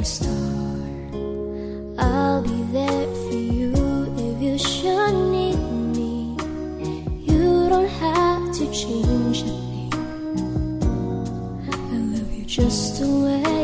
star. I'll be there for you if you should need me. You don't have to change a thing. I love you just the way